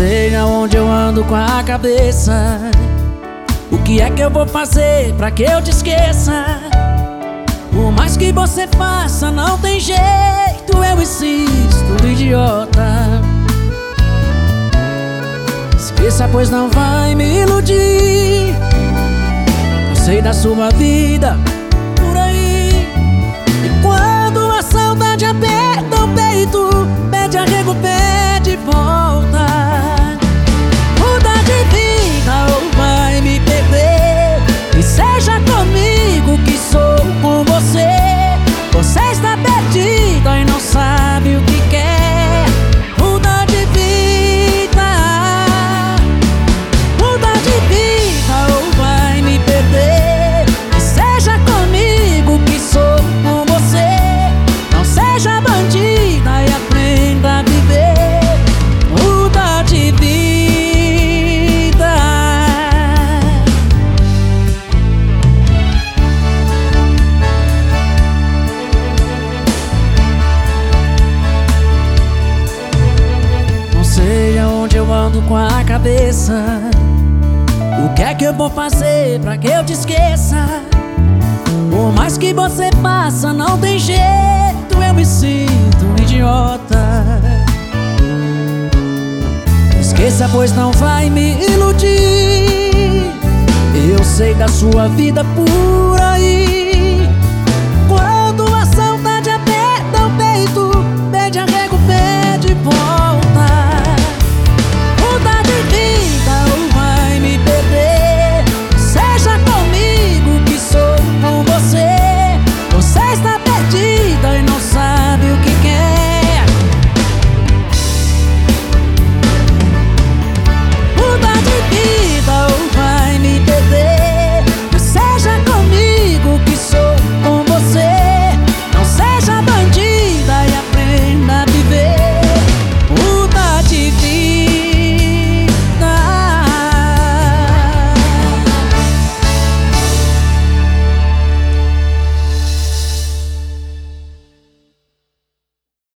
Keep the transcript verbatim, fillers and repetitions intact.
sei aonde eu ando com a cabeça. O que é que eu vou fazer pra que eu te esqueça? Por mais que você faça, não tem jeito, eu insisto, idiota. Esqueça, pois não vai me iludir. Eu sei da sua vida por aí. E quando a saudade aperta o peito, pede arrego, pede volta. Muda de vida ou vai me perder. E seja comigo que sou com você. Você está perdida e não sabe o que quer. Muda de vida. Muda de vida ou vai me perder. E seja comigo que sou com você. Não seja bandida e aprenda a viver. Muda de vida. Não sei aonde eu ando com a cabeça. O que é que eu vou fazer pra que eu te esqueça? Por mais que você faça, não tem jeito, eu me sinto um idiota. Esqueça, pois não vai me iludir. Eu sei da sua vida por aí.